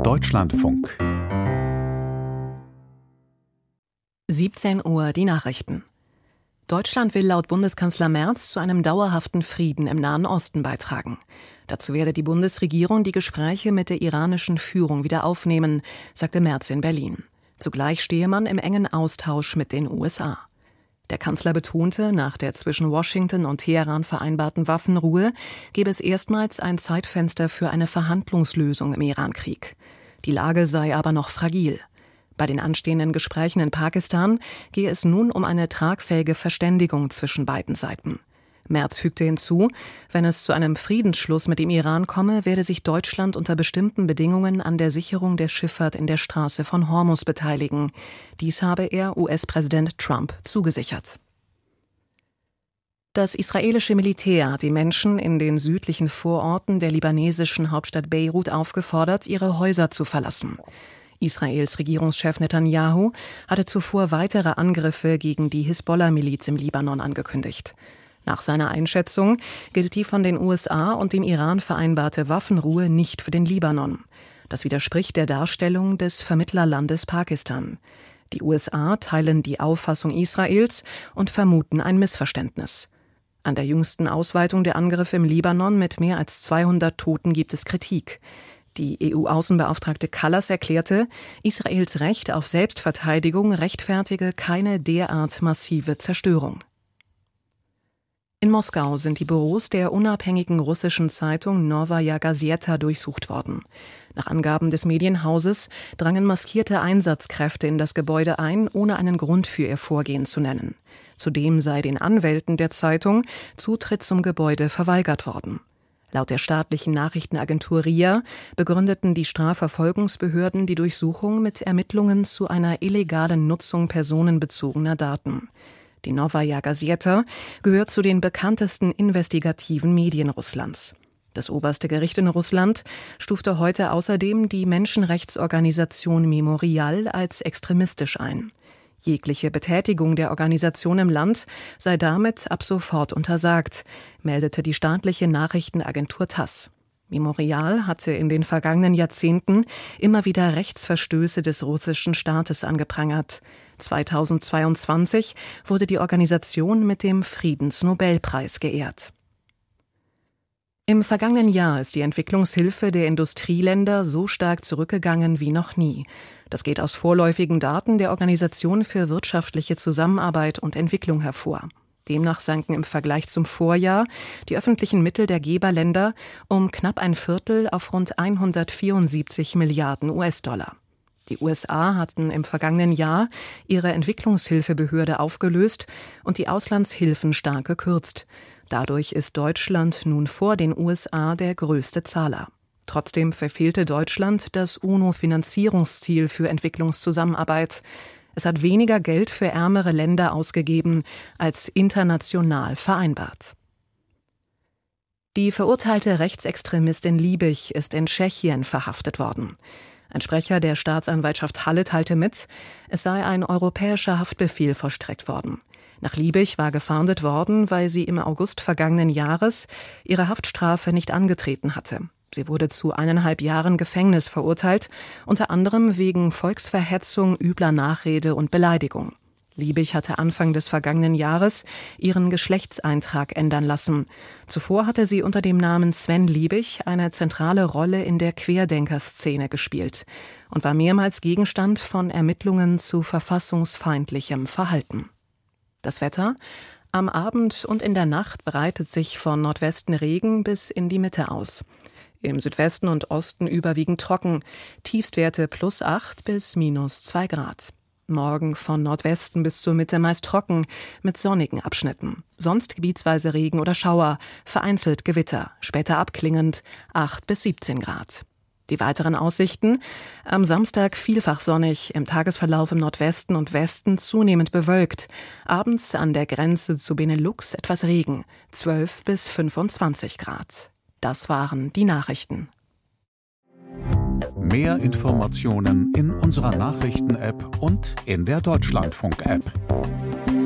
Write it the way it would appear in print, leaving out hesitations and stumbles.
Deutschlandfunk 17 Uhr die Nachrichten. Deutschland will laut Bundeskanzler Merz zu einem dauerhaften Frieden im Nahen Osten beitragen. Dazu werde die Bundesregierung die Gespräche mit der iranischen Führung wieder aufnehmen, sagte Merz in Berlin. Zugleich stehe man im engen Austausch mit den USA. Der Kanzler betonte, nach der zwischen Washington und Teheran vereinbarten Waffenruhe gebe es erstmals ein Zeitfenster für eine Verhandlungslösung im Irankrieg. Die Lage sei aber noch fragil. Bei den anstehenden Gesprächen in Pakistan gehe es nun um eine tragfähige Verständigung zwischen beiden Seiten. Merz fügte hinzu, wenn es zu einem Friedensschluss mit dem Iran komme, werde sich Deutschland unter bestimmten Bedingungen an der Sicherung der Schifffahrt in der Straße von Hormuz beteiligen. Dies habe er US-Präsident Trump zugesichert. Das israelische Militär hat die Menschen in den südlichen Vororten der libanesischen Hauptstadt Beirut aufgefordert, ihre Häuser zu verlassen. Israels Regierungschef Netanyahu hatte zuvor weitere Angriffe gegen die Hisbollah-Miliz im Libanon angekündigt. Nach seiner Einschätzung gilt die von den USA und dem Iran vereinbarte Waffenruhe nicht für den Libanon. Das widerspricht der Darstellung des Vermittlerlandes Pakistan. Die USA teilen die Auffassung Israels und vermuten ein Missverständnis. An der jüngsten Ausweitung der Angriffe im Libanon mit mehr als 200 Toten gibt es Kritik. Die EU-Außenbeauftragte Kallas erklärte, Israels Recht auf Selbstverteidigung rechtfertige keine derart massive Zerstörung. In Moskau sind die Büros der unabhängigen russischen Zeitung Nowaja Gazeta durchsucht worden. Nach Angaben des Medienhauses drangen maskierte Einsatzkräfte in das Gebäude ein, ohne einen Grund für ihr Vorgehen zu nennen. Zudem sei den Anwälten der Zeitung Zutritt zum Gebäude verweigert worden. Laut der staatlichen Nachrichtenagentur RIA begründeten die Strafverfolgungsbehörden die Durchsuchung mit Ermittlungen zu einer illegalen Nutzung personenbezogener Daten. Die Nowaja Gazeta gehört zu den bekanntesten investigativen Medien Russlands. Das oberste Gericht in Russland stufte heute außerdem die Menschenrechtsorganisation Memorial als extremistisch ein. Jegliche Betätigung der Organisation im Land sei damit ab sofort untersagt, meldete die staatliche Nachrichtenagentur TASS. Memorial hatte in den vergangenen Jahrzehnten immer wieder Rechtsverstöße des russischen Staates angeprangert. 2022 wurde die Organisation mit dem Friedensnobelpreis geehrt. Im vergangenen Jahr ist die Entwicklungshilfe der Industrieländer so stark zurückgegangen wie noch nie. Das geht aus vorläufigen Daten der Organisation für wirtschaftliche Zusammenarbeit und Entwicklung hervor. Demnach sanken im Vergleich zum Vorjahr die öffentlichen Mittel der Geberländer um knapp ein Viertel auf rund 174 Milliarden US-Dollar. Die USA hatten im vergangenen Jahr ihre Entwicklungshilfebehörde aufgelöst und die Auslandshilfen stark gekürzt. Dadurch ist Deutschland nun vor den USA der größte Zahler. Trotzdem verfehlte Deutschland das UNO-Finanzierungsziel für Entwicklungszusammenarbeit. Es hat weniger Geld für ärmere Länder ausgegeben, als international vereinbart. Die verurteilte Rechtsextremistin Liebig ist in Tschechien verhaftet worden. Ein Sprecher der Staatsanwaltschaft Halle teilte mit, es sei ein europäischer Haftbefehl vollstreckt worden. Nach Liebig war gefahndet worden, weil sie im August vergangenen Jahres ihre Haftstrafe nicht angetreten hatte. Sie wurde zu 1,5 Jahren Gefängnis verurteilt, unter anderem wegen Volksverhetzung, übler Nachrede und Beleidigung. Liebig hatte Anfang des vergangenen Jahres ihren Geschlechtseintrag ändern lassen. Zuvor hatte sie unter dem Namen Sven Liebig eine zentrale Rolle in der Querdenkerszene gespielt und war mehrmals Gegenstand von Ermittlungen zu verfassungsfeindlichem Verhalten. Das Wetter: Am Abend und in der Nacht breitet sich von Nordwesten Regen bis in die Mitte aus. Im Südwesten und Osten überwiegend trocken, Tiefstwerte +8 bis -2 Grad. Morgen von Nordwesten bis zur Mitte meist trocken, mit sonnigen Abschnitten. Sonst gebietsweise Regen oder Schauer, vereinzelt Gewitter, später abklingend 8 bis 17 Grad. Die weiteren Aussichten: Am Samstag vielfach sonnig, im Tagesverlauf im Nordwesten und Westen zunehmend bewölkt. Abends an der Grenze zu Benelux etwas Regen, 12 bis 25 Grad. Das waren die Nachrichten. Mehr Informationen in unserer Nachrichten-App und in der Deutschlandfunk-App.